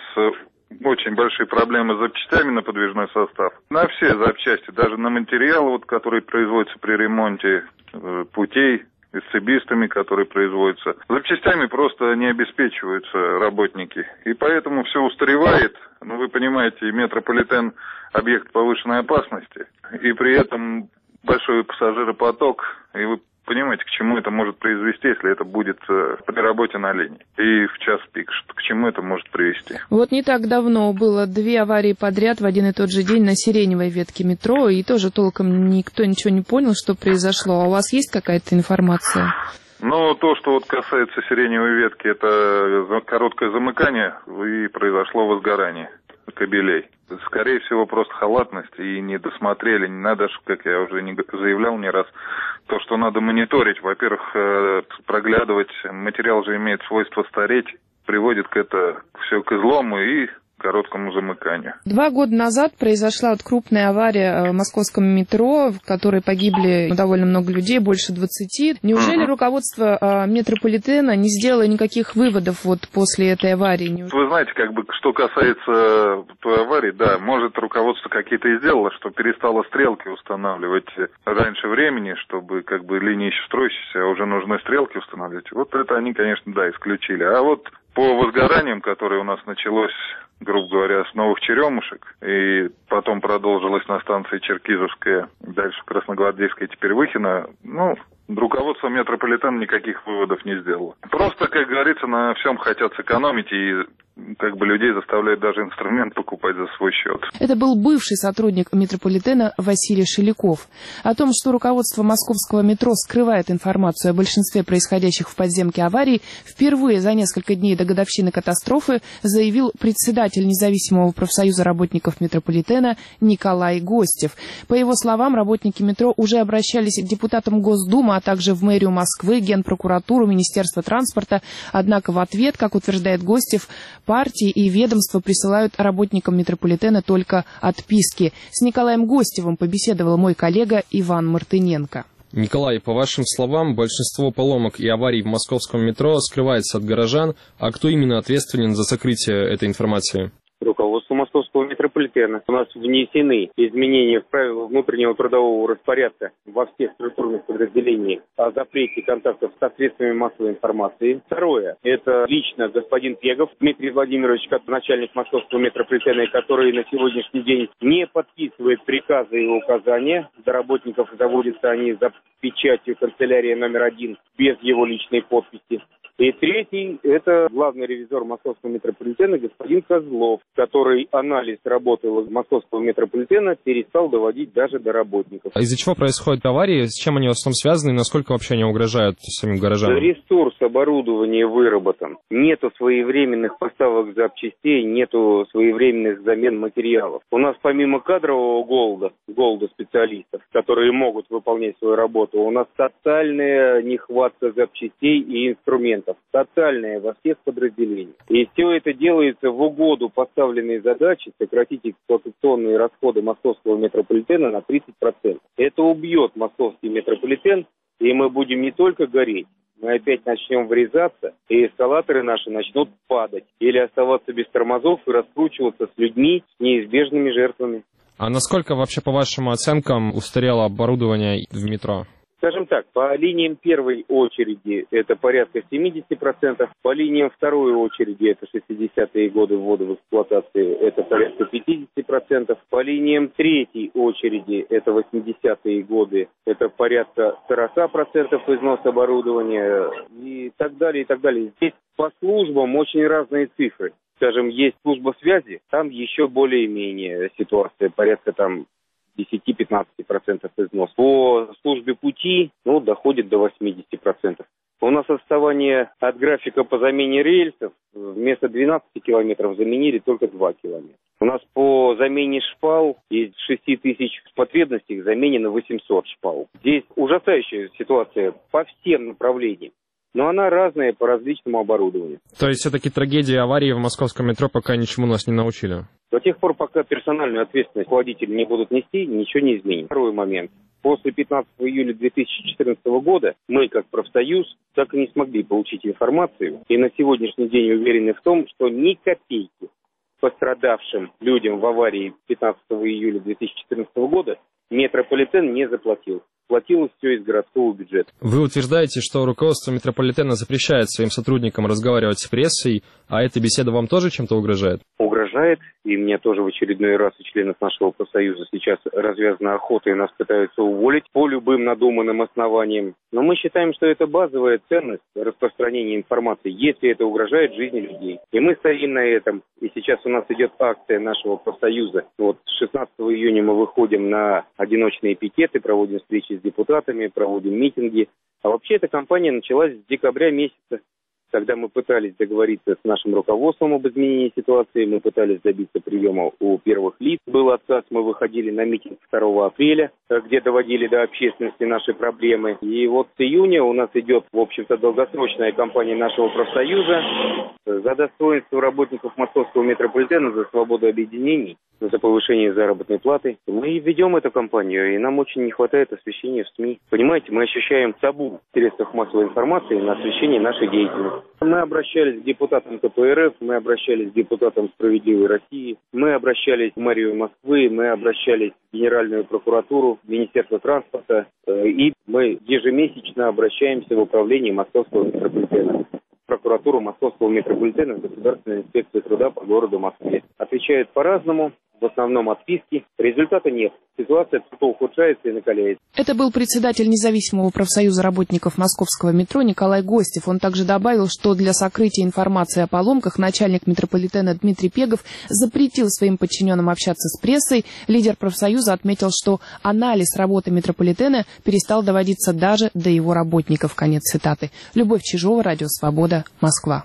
очень большие проблемы с запчастями на подвижной состав, на все запчасти, даже на материалы, вот, которые производятся при ремонте путей, и с цибистами, которые производятся. Запчастями просто не обеспечиваются работники. И поэтому все устаревает. Ну, вы понимаете, метрополитен – объект повышенной опасности. И при этом большой пассажиропоток. И вы понимаете, к чему это может произвести, если это будет при работе на линии. И в час пик, к чему это может привести. Вот не так давно было две аварии подряд в один и тот же день на Сиреневой ветке метро, и тоже толком никто ничего не понял, что произошло. А у вас есть какая-то информация? Ну, то, что вот касается Сиреневой ветки, это короткое замыкание, и произошло возгорание кабелей. Скорее всего, просто халатность и не досмотрели. Не надо, как я уже не заявлял не раз, то, что надо мониторить. Во-первых, проглядывать. Материал же имеет свойство стареть, приводит к это все к излому и короткому замыканию. Два года назад произошла вот крупная авария в московском метро, в которой погибли довольно много людей, больше двадцати. Неужели uh-huh. руководство э, метрополитена не сделало никаких выводов вот после этой аварии? Вы знаете, как бы, что касается той аварии, да, может, руководство какие-то и сделало, что перестало стрелки устанавливать раньше времени, чтобы как бы линии еще строящиеся, а уже нужны стрелки устанавливать. Вот это они, конечно, да, исключили. А вот по возгораниям, которые у нас началось, грубо говоря, с Новых Черемушек, и потом продолжилось на станции Черкизовская, дальше Красногвардейская, теперь Выхино, ну, руководство метрополитена никаких выводов не сделало. Просто, как говорится, на всем хотят сэкономить и как бы людей заставляют даже инструмент покупать за свой счет. Это был бывший сотрудник метрополитена Василий Шеляков. О том, что руководство московского метро скрывает информацию о большинстве происходящих в подземке аварий, впервые за несколько дней до годовщины катастрофы заявил председатель независимого профсоюза работников метрополитена Николай Гостев. По его словам, работники метро уже обращались к депутатам Госдумы, а также в мэрию Москвы, Генпрокуратуру, Министерство транспорта. Однако в ответ, как утверждает Гостев, партии и ведомства присылают работникам метрополитена только отписки. С Николаем Гостевым побеседовал мой коллега Иван Мартыненко. Николай, по вашим словам, большинство поломок и аварий в московском метро скрывается от горожан. А кто именно ответственен за сокрытие этой информации? Руководство московского метрополитена. У нас внесены изменения в правила внутреннего трудового распорядка во всех структурных подразделениях о запрете контактов со средствами массовой информации. Второе. Это лично господин Пегов Дмитрий Владимирович, как начальник московского метрополитена, который на сегодняшний день не подписывает приказы и указания. До работников заводятся они за печатью канцелярии номер один без его личной подписи. И третий – это главный ревизор московского метрополитена господин Козлов, который анализ работы московского метрополитена перестал доводить даже до работников. Из-за чего происходят аварии, с чем они в основном связаны и насколько вообще они угрожают самим горожанам? Ресурс оборудования выработан. Нету своевременных поставок запчастей, нету своевременных замен материалов. У нас помимо кадрового голода, голода специалистов, которые могут выполнять свою работу, у нас тотальная нехватка запчастей и инструментов. Тотальная во всех подразделениях. И все это делается в угоду поставленной задачи сократить эксплуатационные расходы московского метрополитена на тридцать процентов. Это убьет московский метрополитен, и мы будем не только гореть, мы опять начнем врезаться, и эскалаторы наши начнут падать. Или оставаться без тормозов и раскручиваться с людьми, с неизбежными жертвами. А насколько вообще, по вашим оценкам, устарело оборудование в метро? Скажем так, по линиям первой очереди это порядка семьдесят процентов, по линиям второй очереди, это шестидесятые годы ввода в эксплуатацию, это порядка пятьдесят процентов, по линиям третьей очереди, это восьмидесятые годы, это порядка сорок процентов износа оборудования и так далее, и так далее. Здесь по службам очень разные цифры. Скажем, есть служба связи, там еще более-менее ситуация, порядка там десять-пятнадцать процентов износ. По службе пути, ну, доходит до восемьдесят процентов. У нас отставание от графика по замене рельсов вместо двенадцати километров заменили только два километра. У нас по замене шпал из шести тысяч потребностей заменено восемьсот шпал. Здесь ужасающая ситуация по всем направлениям. Но она разная по различному оборудованию. То есть все-таки трагедии аварии в московском метро пока ничему нас не научили? До тех пор, пока персональную ответственность водители не будут нести, ничего не изменится. Второй момент. После пятнадцатого июля две тысячи четырнадцатого года мы, как профсоюз, так и не смогли получить информацию. И на сегодняшний день уверены в том, что ни копейки пострадавшим людям в аварии пятнадцатого июля две тысячи четырнадцатого года метрополитен не заплатил. Платилось все из городского бюджета. Вы утверждаете, что руководство метрополитена запрещает своим сотрудникам разговаривать с прессой, а эта беседа вам тоже чем-то угрожает? Угрожает, и мне тоже в очередной раз у членов нашего профсоюза сейчас развязана охота, и нас пытаются уволить по любым надуманным основаниям. Но мы считаем, что это базовая ценность распространения информации, если это угрожает жизни людей. И мы стоим на этом. И сейчас у нас идет акция нашего профсоюза. Вот шестнадцатого июня мы выходим на одиночные пикеты, проводим встречи с депутатами, проводим митинги. А вообще эта кампания началась с декабря месяца, когда мы пытались договориться с нашим руководством об изменении ситуации, мы пытались добиться приема у первых лиц. Был отказ, мы выходили на митинг второго апреля, где доводили до общественности наши проблемы. И вот с июня у нас идет, в общем-то, долгосрочная кампания нашего профсоюза за достоинство работников московского метрополитена, за свободу объединений, за повышение заработной платы. Мы ведем эту кампанию, и нам очень не хватает освещения в СМИ. Понимаете, мы ощущаем табу в средствах массовой информации на освещение нашей деятельности. Мы обращались к депутатам ка пэ эр эф, мы обращались к депутатам «Справедливой России», мы обращались в мэрию Москвы, мы обращались в Генеральную прокуратуру, в Министерство транспорта, и мы ежемесячно обращаемся в управление Московского метрополитена. Прокуратуру Московского метрополитена, Государственная инспекция труда по городу Москве. Отвечают по-разному, в основном отписки. Результата нет. Ситуация только ухудшается и накаляется. Это был председатель независимого профсоюза работников московского метро Николай Гостев. Он также добавил, что для сокрытия информации о поломках начальник метрополитена Дмитрий Пегов запретил своим подчиненным общаться с прессой. Лидер профсоюза отметил, что анализ работы метрополитена перестал доводиться даже до его работников. Конец цитаты. Любовь Чижова, Радио Свобода, Москва.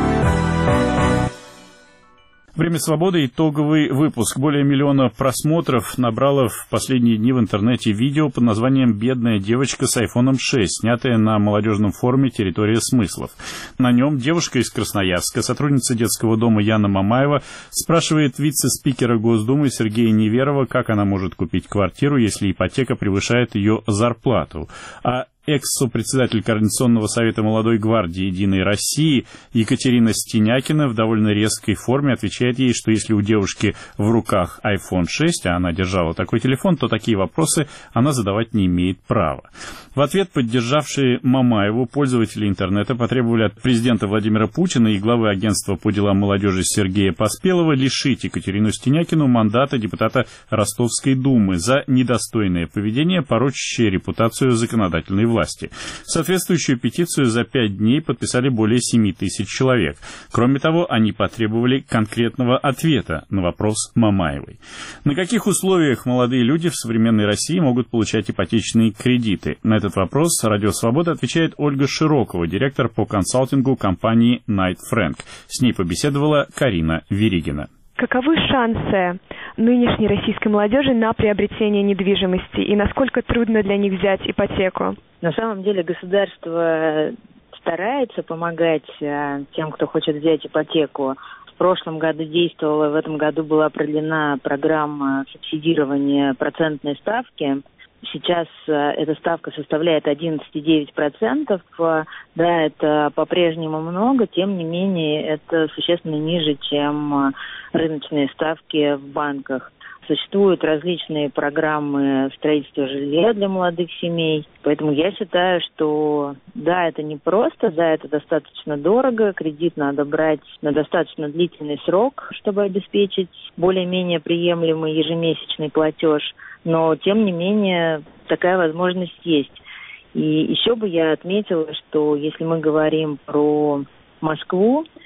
Время свободы. Итоговый выпуск. Более миллиона просмотров набрало в последние дни в интернете видео под названием «Бедная девочка с айфоном шесть», снятое на молодежном форуме «Территория смыслов». На нем девушка из Красноярска, сотрудница детского дома Яна Мамаева, спрашивает вице-спикера Госдумы Сергея Неверова, как она может купить квартиру, если ипотека превышает ее зарплату. А экс-сопредседатель Координационного совета молодой гвардии «Единой России» Екатерина Стенякина в довольно резкой форме отвечает ей, что если у девушки в руках айфон шесть, а она держала такой телефон, то такие вопросы она задавать не имеет права. В ответ поддержавшие Мамаеву пользователи интернета потребовали от президента Владимира Путина и главы агентства по делам молодежи Сергея Поспелова лишить Екатерину Стенякину мандата депутата Ростовской думы за недостойное поведение, порочащее репутацию законодательной власти. власти. Соответствующую петицию за пять дней подписали более семи тысяч человек. Кроме того, они потребовали конкретного ответа на вопрос Мамаевой. На каких условиях молодые люди в современной России могут получать ипотечные кредиты? На этот вопрос Радио Свобода отвечает Ольга Широкова, директор по консалтингу компании Knight Frank. С ней побеседовала Карина Веригина. Каковы шансы нынешней российской молодежи на приобретение недвижимости и насколько трудно для них взять ипотеку? На самом деле государство старается помогать тем, кто хочет взять ипотеку. В прошлом году действовала, в этом году была продлена программа субсидирования процентной ставки. Сейчас эта ставка составляет одиннадцать целых девять десятых процента. Да, это по-прежнему много, тем не менее это существенно ниже, чем рыночные ставки в банках. Существуют различные программы строительства жилья для молодых семей. Поэтому я считаю, что да, это непросто, да, это достаточно дорого. Кредит надо брать на достаточно длительный срок, чтобы обеспечить более-менее приемлемый ежемесячный платеж. Но, тем не менее, такая возможность есть. И еще бы я отметила, что если мы говорим про Москву,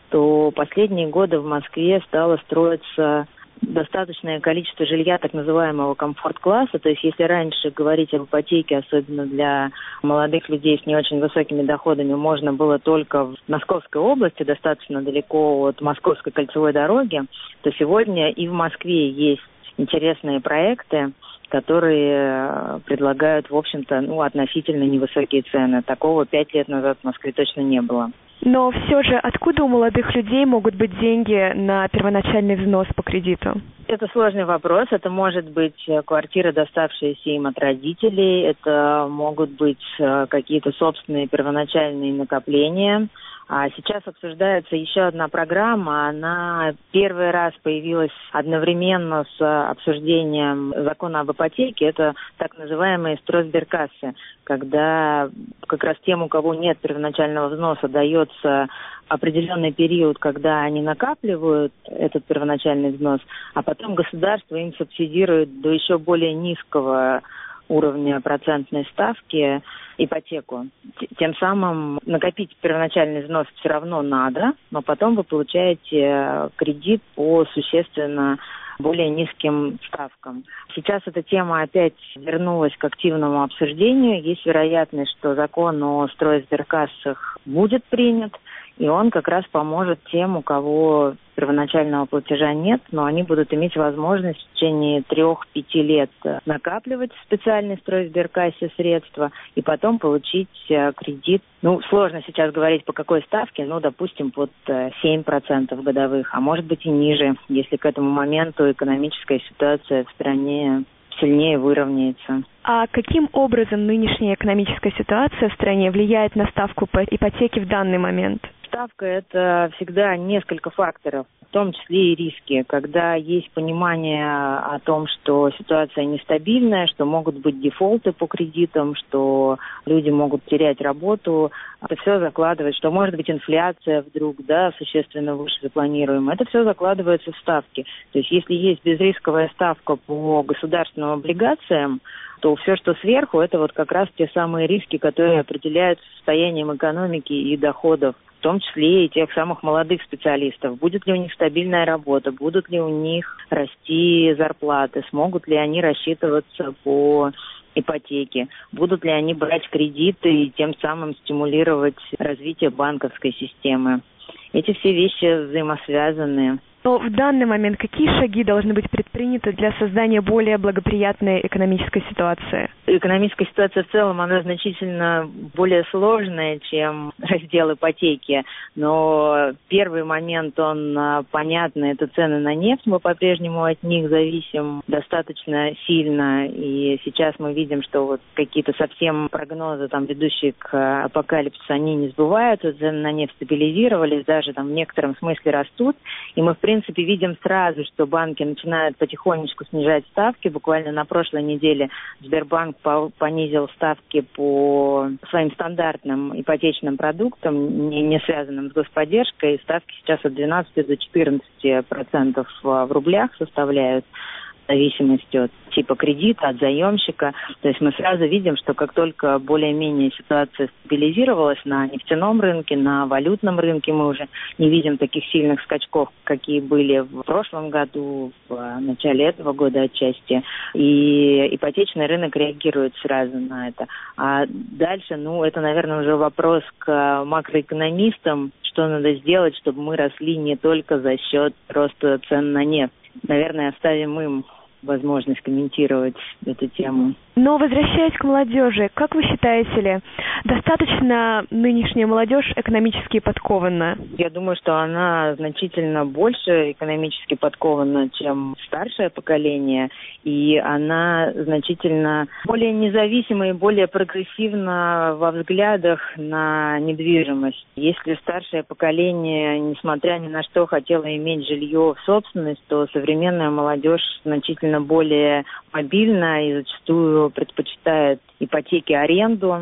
то последние годы в Москве стало строиться достаточное количество жилья так называемого комфорт-класса. То есть если раньше говорить об ипотеке, особенно для молодых людей с не очень высокими доходами, можно было только в Московской области, достаточно далеко от Московской кольцевой дороги, то сегодня и в Москве есть интересные проекты, которые предлагают, в общем-то, ну, относительно невысокие цены. Такого пять лет назад в Москве точно не было. Но все же, откуда у молодых людей могут быть деньги на первоначальный взнос по кредиту? Это сложный вопрос. Это может быть квартира, доставшаяся им от родителей. Это могут быть какие-то собственные первоначальные накопления. А сейчас обсуждается еще одна программа. Она первый раз появилась одновременно с обсуждением закона об ипотеке. Это так называемые стройсберкассы, когда как раз тем, у кого нет первоначального взноса, дается определенный период, когда они накапливают этот первоначальный взнос, а потом государство им субсидирует до еще более низкого уровня процентной ставки ипотеку. Тем самым накопить первоначальный взнос все равно надо, но потом вы получаете кредит по существенно более низким ставкам. Сейчас эта тема опять вернулась к активному обсуждению. Есть вероятность, что закон о стройсберкассах будет принят, и он как раз поможет тем, у кого первоначального платежа нет, но они будут иметь возможность в течение трех-пяти лет накапливать в специальной стройсберкассе средства и потом получить кредит. Ну, сложно сейчас говорить по какой ставке, ну, допустим, под семь процентов годовых, а может быть и ниже, если к этому моменту экономическая ситуация в стране сильнее выровняется. А каким образом нынешняя экономическая ситуация в стране влияет на ставку по ипотеке в данный момент? Ставка – это всегда несколько факторов, в том числе и риски. Когда есть понимание о том, что ситуация нестабильная, что могут быть дефолты по кредитам, что люди могут терять работу, это все закладывает, что может быть инфляция вдруг, да, существенно выше запланируемой. Это все закладывается в ставки. То есть если есть безрисковая ставка по государственным облигациям, то все, что сверху, это вот как раз те самые риски, которые определяются состоянием экономики и доходов, в том числе и тех самых молодых специалистов. Будет ли у них стабильная работа, будут ли у них расти зарплаты, смогут ли они рассчитываться по ипотеке, будут ли они брать кредиты и тем самым стимулировать развитие банковской системы. Эти все вещи взаимосвязаны. Но в данный момент какие шаги должны быть предприняты для создания более благоприятной экономической ситуации? Экономическая ситуация в целом, она значительно более сложная, чем раздел ипотеки. Но первый момент, он понятный, это цены на нефть. Мы по-прежнему от них зависим достаточно сильно. И сейчас мы видим, что вот какие-то совсем прогнозы, там, ведущие к апокалипсису, они не сбываются. Цены на нефть стабилизировались, даже там в некотором смысле растут. И мы, в принципе, В принципе, видим сразу, что банки начинают потихонечку снижать ставки. Буквально на прошлой неделе Сбербанк понизил ставки по своим стандартным ипотечным продуктам, не, не связанным с господдержкой. Ставки сейчас от двенадцати до четырнадцати процентов в рублях составляют, в зависимости от типа кредита, от заемщика. То есть мы сразу видим, что как только более-менее ситуация стабилизировалась на нефтяном рынке, на валютном рынке, мы уже не видим таких сильных скачков, какие были в прошлом году, в начале этого года отчасти. И ипотечный рынок реагирует сразу на это. А дальше, ну, это, наверное, уже вопрос к макроэкономистам, что надо сделать, чтобы мы росли не только за счет роста цен на нефть. Наверное, оставим им возможность комментировать эту тему. Но возвращаясь к молодежи, как вы считаете ли, достаточно нынешняя молодежь экономически подкована? Я думаю, что она значительно больше экономически подкована, чем старшее поколение, и она значительно более независима и более прогрессивна во взглядах на недвижимость. Если старшее поколение, несмотря ни на что, хотело иметь жилье в собственность, то современная молодежь значительно более мобильна и зачастую предпочитает ипотеки, аренду.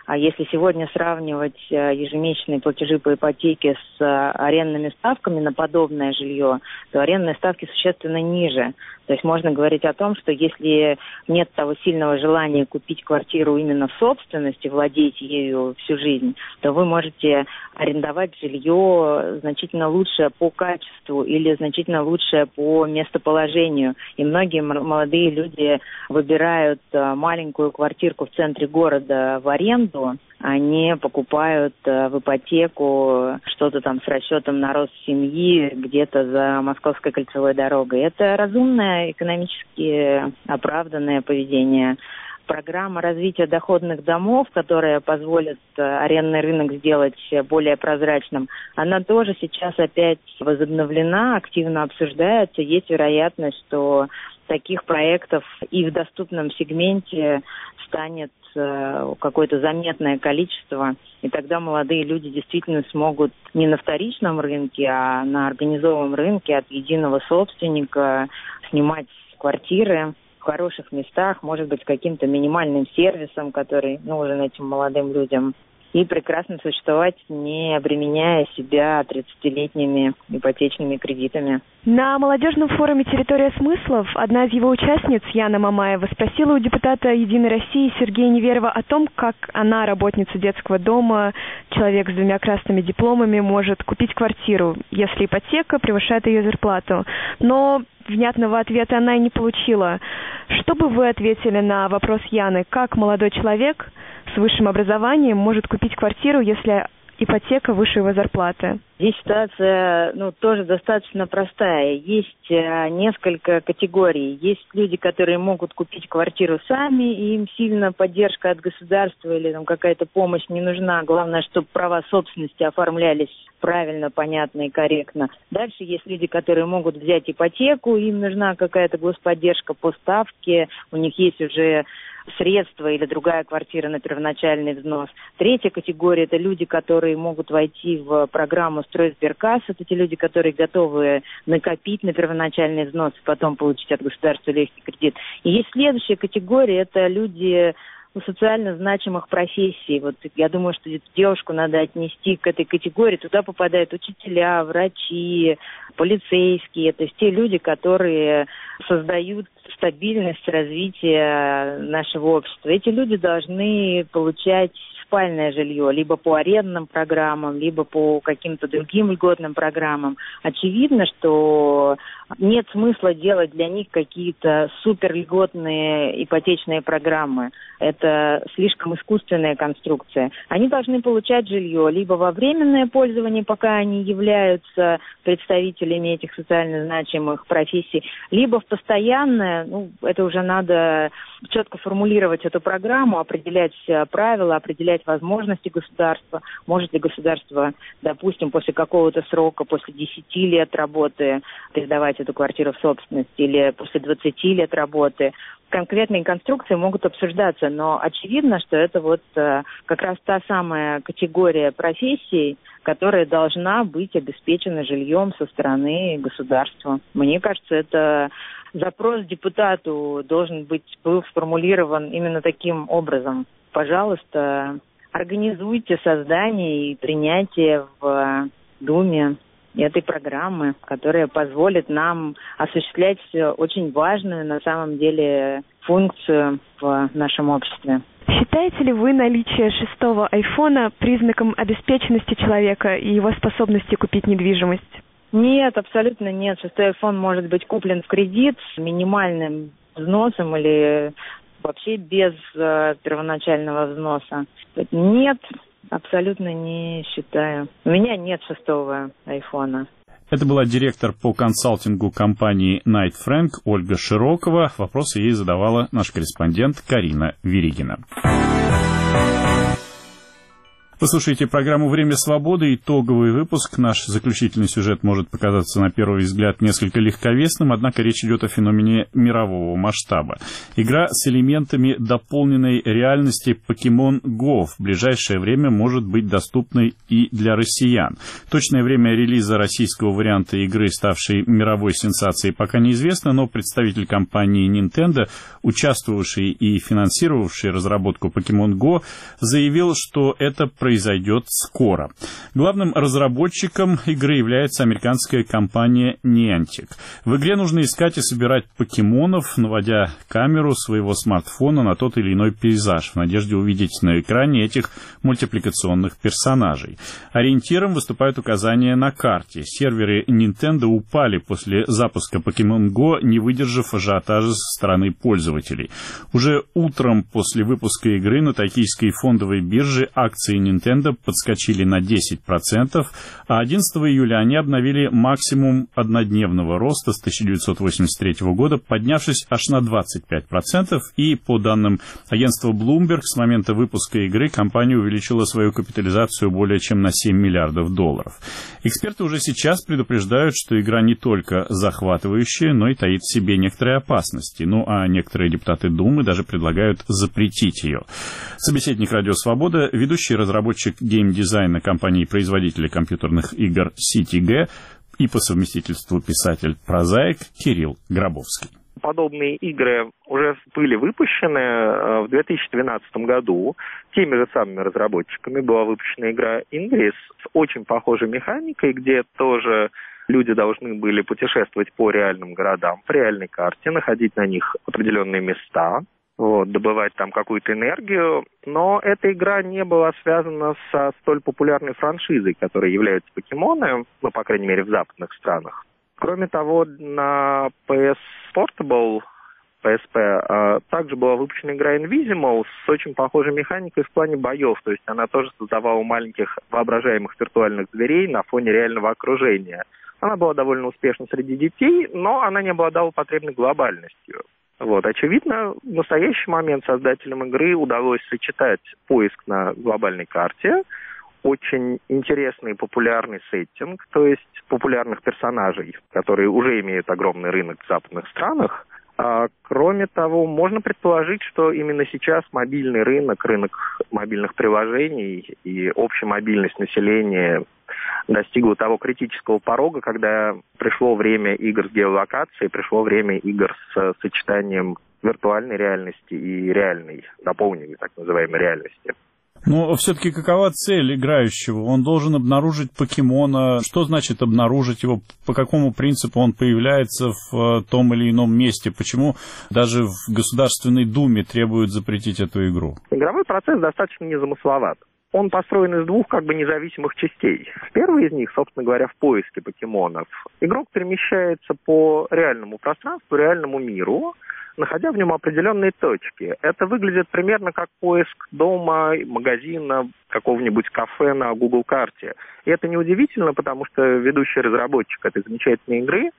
А если сегодня сравнивать ежемесячные платежи по ипотеке с арендными ставками на подобное жилье, то арендные ставки существенно ниже. То есть можно говорить о том, что если нет того сильного желания купить квартиру именно в собственности, владеть ею всю жизнь, то вы можете арендовать жилье значительно лучше по качеству или значительно лучше по местоположению. И многие молодые люди выбирают маленькую квартирку в центре города в аренду, они покупают в ипотеку что-то там с расчетом на рост семьи где-то за Московской кольцевой дорогой. Это разумное, экономически оправданное поведение. Программа развития доходных домов, которая позволит арендный рынок сделать более прозрачным, она тоже сейчас опять возобновлена, активно обсуждается. Есть вероятность, что таких проектов и в доступном сегменте станет какое-то заметное количество, и тогда молодые люди действительно смогут не на вторичном рынке, а на организованном рынке от единого собственника снимать квартиры в хороших местах, может быть, с каким-то минимальным сервисом, который нужен этим молодым людям, и прекрасно существовать, не обременяя себя тридцатилетними ипотечными кредитами. На молодежном форуме «Территория смыслов» одна из его участниц, Яна Мамаева, спросила у депутата «Единой России» Сергея Неверова о том, как она, работница детского дома, человек с двумя красными дипломами, может купить квартиру, если ипотека превышает ее зарплату. Но внятного ответа она и не получила. Что бы вы ответили на вопрос Яны, как молодой человек с высшим образованием может купить квартиру, если ипотека выше его зарплаты? Здесь ситуация, ну, тоже достаточно простая. Есть а, несколько категорий. Есть люди, которые могут купить квартиру сами, и им сильно поддержка от государства или там какая-то помощь не нужна. Главное, чтобы права собственности оформлялись правильно, понятно и корректно. Дальше есть люди, которые могут взять ипотеку, им нужна какая-то господдержка по ставке, у них есть уже средства или другая квартира на первоначальный взнос. Третья категория – это люди, которые могут войти в программу «Стройсберкасс». Это те люди, которые готовы накопить на первоначальный взнос и потом получить от государства легкий кредит. И есть следующая категория – это люди социально значимых профессий. Вот я думаю, что девушку надо отнести к этой категории. Туда попадают учителя, врачи, полицейские. То есть те люди, которые создают стабильность развития нашего общества. Эти люди должны получать спальное жилье либо по арендным программам, либо по каким-то другим льготным программам. Очевидно, что нет смысла делать для них какие-то суперльготные ипотечные программы. Это слишком искусственная конструкция. Они должны получать жилье либо во временное пользование, пока они являются представителями этих социально значимых профессий, либо в постоянное, ну, это уже надо четко формулировать эту программу, определять правила, определять возможности государства. Может ли государство, допустим, после какого-то срока, после десяти лет работы передавать эту квартиру в собственность или после двадцати лет работы. Конкретные конструкции могут обсуждаться, но очевидно, что это вот э, как раз та самая категория профессий, которая должна быть обеспечена жильем со стороны государства. Мне кажется, это запрос депутату должен быть был сформулирован именно таким образом. Пожалуйста, организуйте создание и принятие в Думе этой программы, которая позволит нам осуществлять очень важную на самом деле функцию в нашем обществе. Считаете ли вы наличие шестого айфона признаком обеспеченности человека и его способности купить недвижимость? Нет, абсолютно нет. Шестой айфон может быть куплен в кредит с минимальным взносом или вообще без э, первоначального взноса. Нет, абсолютно не считаю. У меня нет шестого айфона. Это была директор по консалтингу компании Knight Frank Ольга Широкова. Вопросы ей задавала наш корреспондент Карина Веригина. Вы слушаете программу «Время свободы», итоговый выпуск. Наш заключительный сюжет может показаться на первый взгляд несколько легковесным, однако речь идет о феномене мирового масштаба. Игра с элементами дополненной реальности Pokemon Go в ближайшее время может быть доступной и для россиян. Точное время релиза российского варианта игры, ставшей мировой сенсацией, пока неизвестно, но представитель компании Nintendo, участвовавший и финансировавший разработку Pokemon Go, заявил, что это произойдет скоро. Главным разработчиком игры является американская компания Niantic. В игре нужно искать и собирать покемонов, наводя камеру своего смартфона на тот или иной пейзаж, в надежде увидеть на экране этих мультипликационных персонажей. Ориентиром выступают указания на карте. Серверы Nintendo упали после запуска Pokemon Go, не выдержав ажиотажа со стороны пользователей. Уже утром после выпуска игры на токийской фондовой бирже акции Nintendo Nintendo подскочили на десять процентов, а одиннадцатого июля они обновили максимум однодневного роста с тысяча девятьсот восемьдесят третьего года, поднявшись аж на двадцать пять процентов, и, по данным агентства Bloomberg, с момента выпуска игры компания увеличила свою капитализацию более чем на семь миллиардов долларов. Эксперты уже сейчас предупреждают, что игра не только захватывающая, но и таит в себе некоторые опасности. Ну, а некоторые депутаты Думы даже предлагают запретить ее. Собеседник «Радио Свобода», ведущий разработчик геймдизайна компании-производителя компьютерных игр си ти джи и по совместительству писатель-прозаик Кирилл Гробовский. Подобные игры уже были выпущены в две тысячи двенадцатом году. Теми же самыми разработчиками была выпущена игра Ingress с очень похожей механикой, где тоже люди должны были путешествовать по реальным городам, по реальной карте, находить на них определенные места, вот, добывать там какую-то энергию. Но эта игра не была связана со столь популярной франшизой, которой являются покемоны, ну, по крайней мере, в западных странах. Кроме того, на пи эс Portable, пи эс пи, а, также была выпущена игра Invisimals с очень похожей механикой в плане боев. То есть она тоже создавала маленьких воображаемых виртуальных зверей на фоне реального окружения. Она была довольно успешна среди детей, но она не обладала потребной глобальностью. Вот. Очевидно, в настоящий момент создателям игры удалось сочетать поиск на глобальной карте, очень интересный и популярный сеттинг, то есть популярных персонажей, которые уже имеют огромный рынок в западных странах. А, кроме того, можно предположить, что именно сейчас мобильный рынок, рынок мобильных приложений и общая мобильность населения достигла того критического порога, когда пришло время игр с геолокацией, пришло время игр с сочетанием виртуальной реальности и реальной, дополненной так называемой реальности. Но все-таки какова цель играющего? Он должен обнаружить покемона. Что значит обнаружить его? По какому принципу он появляется в том или ином месте? Почему даже в Государственной Думе требуют запретить эту игру? Игровой процесс достаточно незамысловат. Он построен из двух как бы независимых частей. Первый из них, собственно говоря, в поиске покемонов. Игрок перемещается по реальному пространству, реальному миру, находя в нем определенные точки. Это выглядит примерно как поиск дома, магазина, какого-нибудь кафе на Google карте. И это неудивительно, потому что ведущий разработчик этой замечательной игры,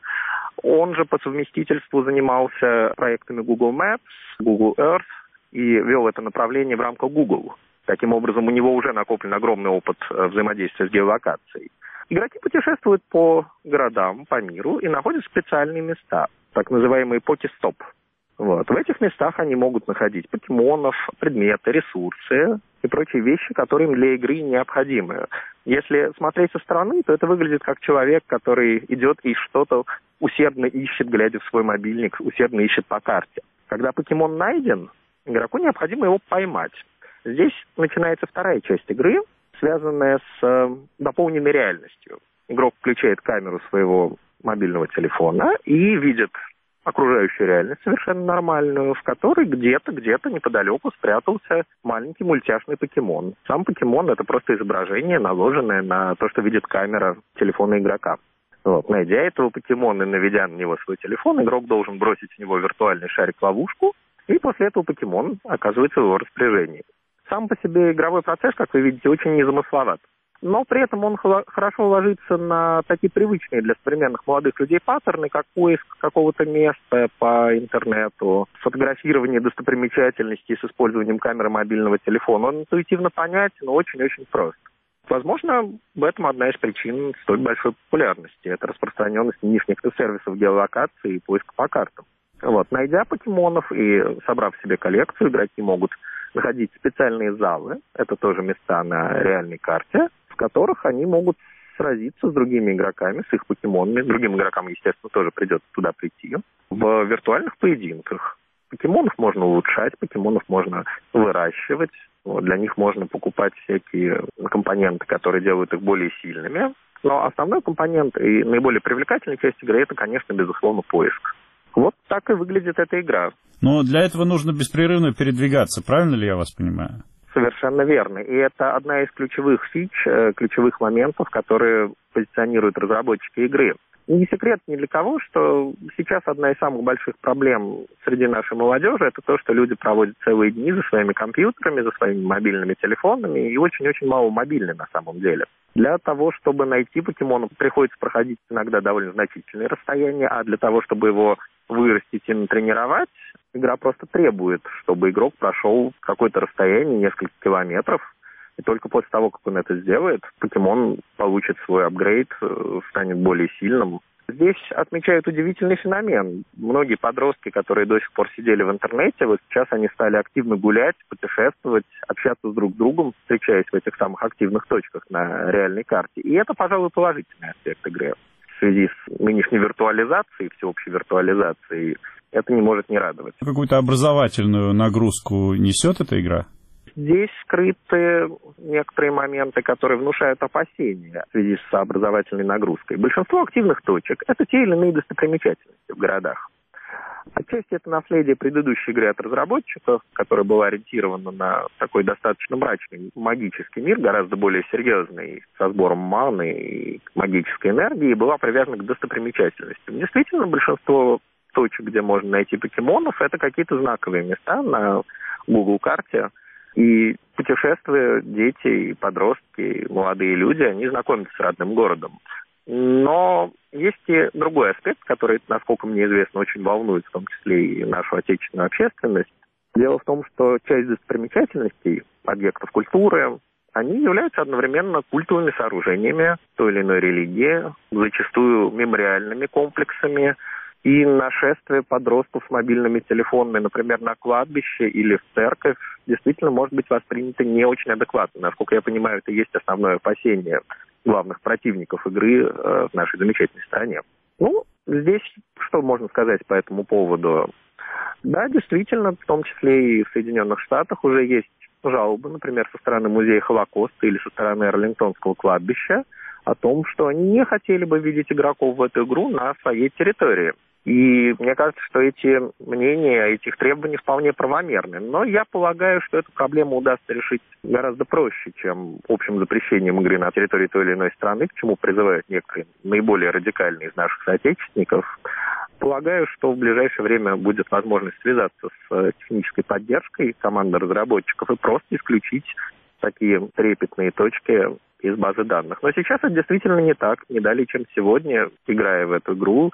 он же по совместительству занимался проектами Google Maps, Google Earth и вел это направление в рамках Google. Таким образом, у него уже накоплен огромный опыт взаимодействия с геолокацией. Игроки путешествуют по городам, по миру и находят специальные места, так называемые покестоп. Вот. В этих местах они могут находить покемонов, предметы, ресурсы и прочие вещи, которые им для игры необходимы. Если смотреть со стороны, то это выглядит как человек, который идет и что-то усердно ищет, глядя в свой мобильник, усердно ищет по карте. Когда покемон найден, игроку необходимо его поймать. Здесь начинается вторая часть игры, связанная с э, дополненной реальностью. Игрок включает камеру своего мобильного телефона и видит окружающую реальность совершенно нормальную, в которой где-то, где-то неподалеку спрятался маленький мультяшный покемон. Сам покемон — это просто изображение, наложенное на то, что видит камера телефона игрока. Вот. Найдя этого покемона и наведя на него свой телефон, игрок должен бросить в него виртуальный шарик-ловушку, и после этого покемон оказывается в его распоряжении. Сам по себе игровой процесс, как вы видите, очень незамысловат. но при этом он хорошо ложится на такие привычные для современных молодых людей паттерны, как поиск какого-то места по интернету, фотографирование достопримечательностей с использованием камеры мобильного телефона. Он интуитивно понятен, но очень-очень прост. Возможно, в этом одна из причин столь большой популярности. Это распространенность нынешних сервисов геолокации и поиска по картам. Вот. Найдя покемонов и собрав себе коллекцию, игроки могут находить специальные залы, это тоже места на реальной карте, в которых они могут сразиться с другими игроками, с их покемонами. Другим игрокам, естественно, тоже придется туда прийти. В виртуальных поединках. Покемонов можно улучшать, покемонов можно выращивать. Вот, для них можно покупать всякие компоненты, которые делают их более сильными. Но основной компонент и наиболее привлекательная часть игры – это, конечно, безусловно, поиск. Вот так и выглядит эта игра. Но для этого нужно беспрерывно передвигаться, правильно ли я вас понимаю? Совершенно верно. И это одна из ключевых фич, ключевых моментов, которые позиционируют разработчики игры. Не секрет ни для кого, что сейчас одна из самых больших проблем среди нашей молодежи – это то, что люди проводят целые дни за своими компьютерами, за своими мобильными телефонами и очень-очень мало мобильны на самом деле. Для того, чтобы найти покемона, приходится проходить иногда довольно значительные расстояния, а для того, чтобы его вырастить и натренировать, игра просто требует, чтобы игрок прошел какое-то расстояние, несколько километров, и только после того, как он это сделает, покемон получит свой апгрейд, станет более сильным. Здесь отмечают удивительный феномен. Многие подростки, которые до сих пор сидели в интернете, вот сейчас они стали активно гулять, путешествовать, общаться с друг с другом, встречаясь в этих самых активных точках на реальной карте. И это, пожалуй, положительный аспект игры. В связи с нынешней виртуализацией, всеобщей виртуализацией, это не может не радовать. Какую-то образовательную нагрузку несет эта игра? Здесь скрыты некоторые моменты, которые внушают опасения в связи с образовательной нагрузкой. Большинство активных точек – это те или иные достопримечательности в городах. Отчасти это наследие предыдущей игры от разработчиков, которая была ориентирована на такой достаточно мрачный магический мир, гораздо более серьезный, со сбором маны и магической энергии, и была привязана к достопримечательностям. Действительно, большинство точек, где можно найти покемонов, это какие-то знаковые места на Google-карте. И путешествуя, дети, и подростки, и молодые люди, они знакомятся с родным городом. Но есть и другой аспект, который, насколько мне известно, очень волнует, в том числе и нашу отечественную общественность. Дело в том, что часть достопримечательностей, объектов культуры, они являются одновременно культовыми сооружениями той или иной религии, зачастую мемориальными комплексами. И нашествие подростков с мобильными телефонами, например, на кладбище или в церковь, действительно может быть воспринято не очень адекватно. Насколько я понимаю, это и есть основное опасение главных противников игры э, в нашей замечательной стране. Ну, здесь что можно сказать по этому поводу? Да, действительно, в том числе и в Соединенных Штатах уже есть жалобы, например, со стороны музея Холокоста или со стороны Арлингтонского кладбища о том, что они не хотели бы видеть игроков в эту игру на своей территории. И мне кажется, что эти мнения, этих требований вполне правомерны. Но я полагаю, что эту проблему удастся решить гораздо проще, чем общим запрещением игры на территории той или иной страны, к чему призывают некоторые наиболее радикальные из наших соотечественников. Полагаю, что в ближайшее время будет возможность связаться с технической поддержкой команды разработчиков и просто исключить такие трепетные точки из базы данных. Но сейчас это действительно не так. Не далее, чем сегодня, играя в эту игру,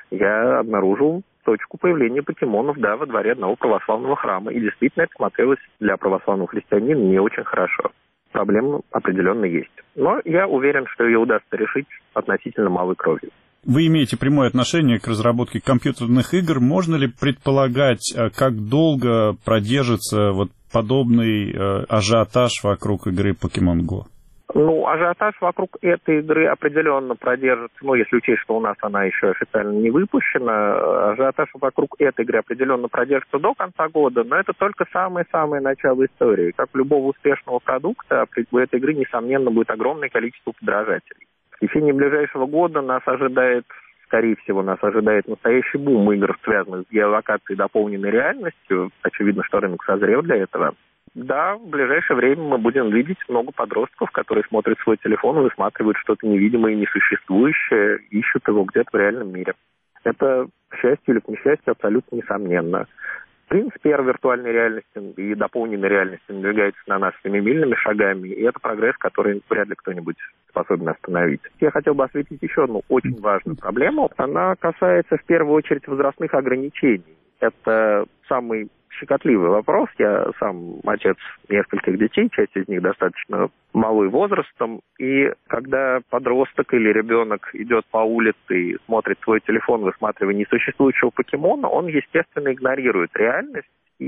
я обнаружил точку появления покемонов, да, во дворе одного православного храма. И действительно, это смотрелось для православного христианина не очень хорошо. Проблема определенно есть. Но я уверен, что ее удастся решить относительно малой кровью. Вы имеете прямое отношение к разработке компьютерных игр. Можно ли предполагать, как долго продержится вот подобный э, ажиотаж вокруг игры Pokemon Go? Ну, ажиотаж вокруг этой игры определенно продержится, ну, если учесть, что у нас она еще официально не выпущена, ажиотаж вокруг этой игры определенно продержится до конца года, но это только самое-самое начало истории. Как у любого успешного продукта, у этой игры, несомненно, будет огромное количество подражателей. В течение ближайшего года нас ожидает, скорее всего, нас ожидает настоящий бум игр, связанных с геолокацией и дополненной реальностью. Очевидно, что рынок созрел для этого. Да, в ближайшее время мы будем видеть много подростков, которые смотрят свой телефон и высматривают что-то невидимое и несуществующее, ищут его где-то в реальном мире. Это, к счастью или к несчастью, абсолютно несомненно. В принципе, эра виртуальной реальности и дополненной реальности надвигается на нас семимильными шагами, и это прогресс, который вряд ли кто-нибудь способен остановить. Я хотел бы осветить еще одну очень важную проблему. Она касается в первую очередь возрастных ограничений. Это самый щекотливый вопрос. Я сам отец нескольких детей, часть из них достаточно малой возрастом. И когда подросток или ребенок идет по улице и смотрит свой телефон, высматривая несуществующего покемона, он, естественно, игнорирует реальность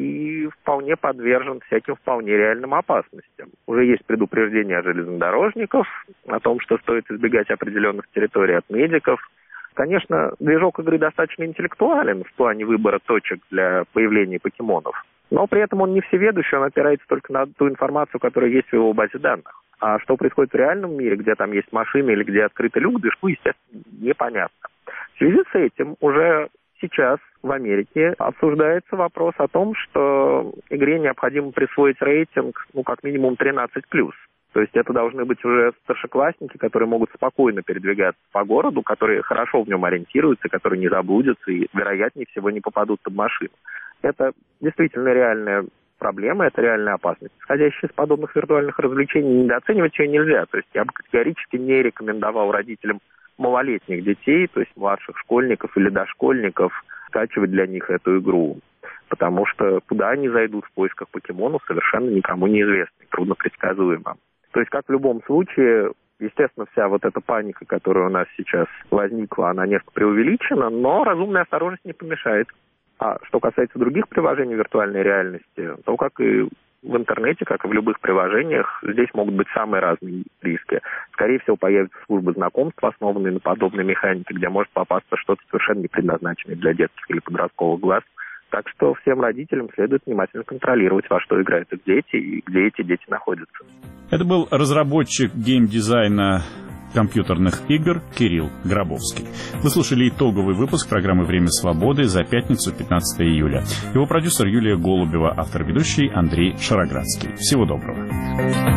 и вполне подвержен всяким вполне реальным опасностям. Уже есть предупреждения железнодорожников о том, что стоит избегать определенных территорий от медиков. Конечно, движок игры достаточно интеллектуален в плане выбора точек для появления покемонов, но при этом он не всеведущий, он опирается только на ту информацию, которая есть в его базе данных. А что происходит в реальном мире, где там есть машины или где открытый люк, движку, естественно, непонятно. В связи с этим уже сейчас в Америке обсуждается вопрос о том, что игре необходимо присвоить рейтинг, ну, как минимум тринадцать плюс. То есть это должны быть уже старшеклассники, которые могут спокойно передвигаться по городу, которые хорошо в нем ориентируются, которые не заблудятся и, вероятнее всего, не попадут под машину. Это действительно реальная проблема, это реальная опасность. Исходящая из подобных виртуальных развлечений, недооценивать ее нельзя. То есть я бы категорически не рекомендовал родителям малолетних детей, то есть младших школьников или дошкольников, скачивать для них эту игру. Потому что куда они зайдут в поисках покемонов, совершенно никому не известно, трудно предсказуемо. То есть, как в любом случае, естественно, вся вот эта паника, которая у нас сейчас возникла, она несколько преувеличена, но разумная осторожность не помешает. А что касается других приложений виртуальной реальности, то, как и в интернете, как и в любых приложениях, здесь могут быть самые разные риски. Скорее всего, появятся службы знакомств, основанные на подобной механике, где может попасться что-то совершенно не предназначенное для детских или подростковых глаз. Так что всем родителям следует внимательно контролировать, во что играют их дети и где эти дети находятся. Это был разработчик геймдизайна компьютерных игр Кирилл Гробовский. Вы слушали итоговый выпуск программы «Время свободы» за пятницу, пятнадцатое июля. Его продюсер Юлия Голубева, автор-ведущий Андрей Шароградский. Всего доброго.